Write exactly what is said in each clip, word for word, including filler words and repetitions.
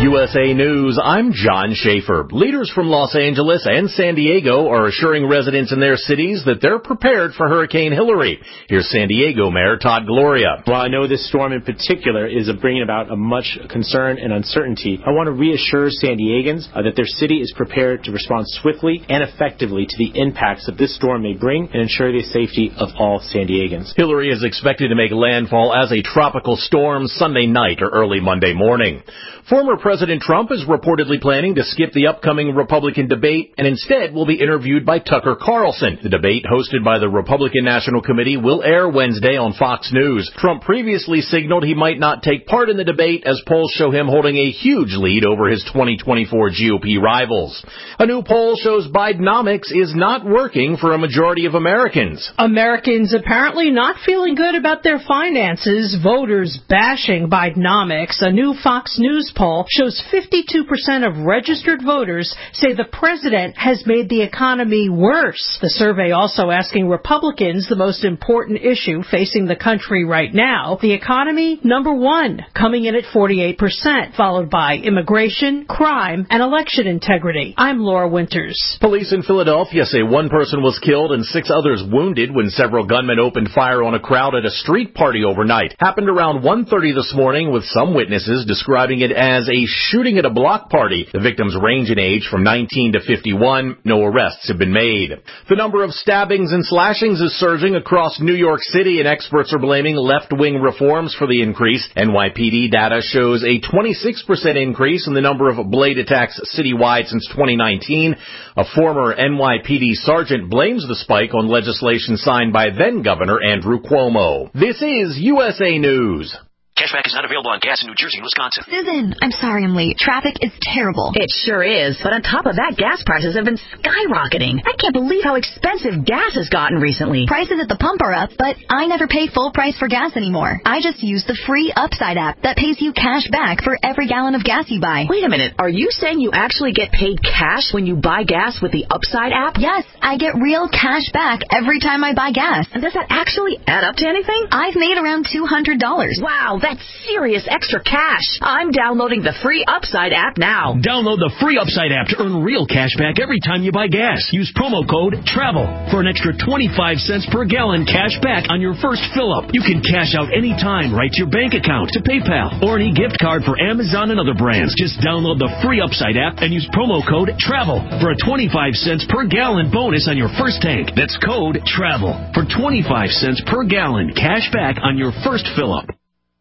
U S A News, I'm John Schaefer. Leaders from Los Angeles and San Diego are assuring residents in their cities that they're prepared for Hurricane Hilary. Here's San Diego Mayor Todd Gloria. While I know this storm in particular is bringing about a much concern and uncertainty, I want to reassure San Diegans uh, that their city is prepared to respond swiftly and effectively to the impacts that this storm may bring and ensure the safety of all San Diegans. Hilary is expected to make landfall as a tropical storm Sunday night or early Monday morning. Former President Trump is reportedly planning to skip the upcoming Republican debate and instead will be interviewed by Tucker Carlson. The debate, hosted by the Republican National Committee, will air Wednesday on Fox News. Trump previously signaled he might not take part in the debate as polls show him holding a huge lead over his twenty twenty-four G O P rivals. A new poll shows Bidenomics is not working for a majority of Americans. Americans apparently not feeling good about their finances, voters bashing Bidenomics. A new Fox News poll shows fifty-two percent of registered voters say the president has made the economy worse. The survey also asking Republicans the most important issue facing the country right now. The economy, number one, coming in at forty-eight percent, followed by immigration, crime, and election integrity. I'm Laura Winters. Police in Philadelphia say one person was killed and six others wounded when several gunmen opened fire on a crowd at a street party overnight. Happened around one thirty this morning, with some witnesses describing it as a shooting at a block party. The victims range in age from nineteen to fifty-one. No arrests have been made. The number of stabbings and slashings is surging across New York City, and experts are blaming left-wing reforms for the increase. N Y P D data shows a twenty-six percent increase in the number of blade attacks citywide since twenty nineteen. A former N Y P D sergeant blames the spike on legislation signed by then-Governor Andrew Cuomo. This is U S A News. Cashback is not available on gas in New Jersey and Wisconsin. Susan, I'm sorry I'm late. Traffic is terrible. It sure is. But on top of that, gas prices have been skyrocketing. I can't believe how expensive gas has gotten recently. Prices at the pump are up, but I never pay full price for gas anymore. I just use the free Upside app that pays you cash back for every gallon of gas you buy. Wait a minute. Are you saying you actually get paid cash when you buy gas with the Upside app? Yes, I get real cash back every time I buy gas. And does that actually add up to anything? I've made around two hundred dollars. Wow, that's serious extra cash. I'm downloading the free Upside app now. Download the free Upside app to earn real cash back every time you buy gas. Use promo code TRAVEL for an extra twenty-five cents per gallon cash back on your first fill-up. You can cash out anytime right to your bank account, to PayPal, or any gift card for Amazon and other brands. Just download the free Upside app and use promo code TRAVEL for a twenty-five cents per gallon bonus on your first tank. That's code TRAVEL for twenty-five cents per gallon cash back on your first fill-up.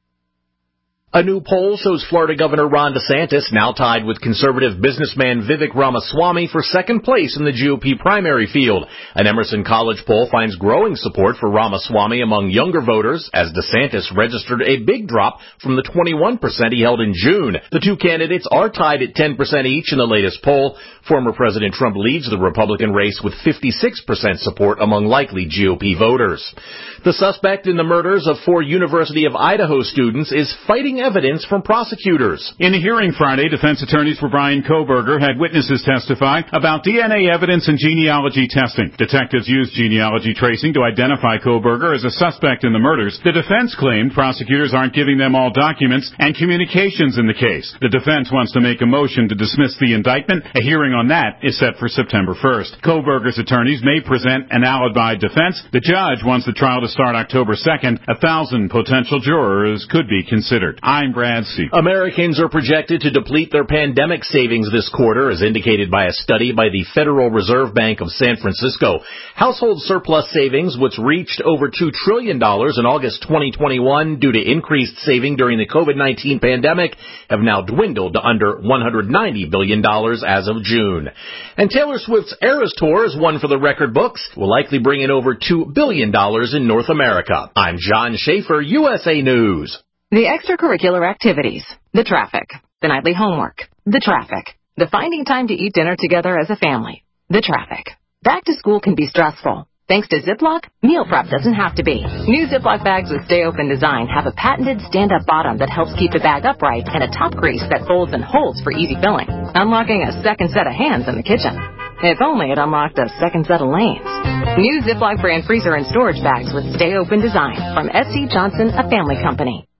A new poll shows Florida Governor Ron DeSantis now tied with conservative businessman Vivek Ramaswamy for second place in the G O P primary field. An Emerson College poll finds growing support for Ramaswamy among younger voters as DeSantis registered a big drop from the twenty-one percent he held in June. The two candidates are tied at ten percent each in the latest poll. Former President Trump leads the Republican race with fifty-six percent support among likely G O P voters. The suspect in the murders of four University of Idaho students is fighting evidence from prosecutors. In a hearing Friday, defense attorneys for Bryan Kohberger had witnesses testify about D N A evidence and genealogy testing. Detectives used genealogy tracing to identify Kohberger as a suspect in the murders. The defense claimed prosecutors aren't giving them all documents and communications in the case. The defense wants to make a motion to dismiss the indictment. A hearing on that is set for September first. Kohberger's attorneys may present an alibi defense. The judge wants the trial to start October second. A thousand potential jurors could be considered. I'm Brad C. Americans are projected to deplete their pandemic savings this quarter, as indicated by a study by the Federal Reserve Bank of San Francisco. Household surplus savings, which reached over two trillion dollars in August twenty twenty-one due to increased saving during the COVID nineteen pandemic, have now dwindled to under one hundred ninety billion dollars as of June. And Taylor Swift's Eras Tour is one for the record books, will likely bring in over two billion dollars in North America. I'm John Schaefer, U S A News. The extracurricular activities, the traffic, the nightly homework, the traffic, the finding time to eat dinner together as a family, the traffic. Back to school can be stressful. Thanks to Ziploc, meal prep doesn't have to be. New Ziploc bags with Stay Open design have a patented stand-up bottom that helps keep the bag upright and a top grease that folds and holds for easy filling, unlocking a second set of hands in the kitchen. If only it unlocked a second set of lanes. New Ziploc brand freezer and storage bags with Stay Open design from S C Johnson, a family company.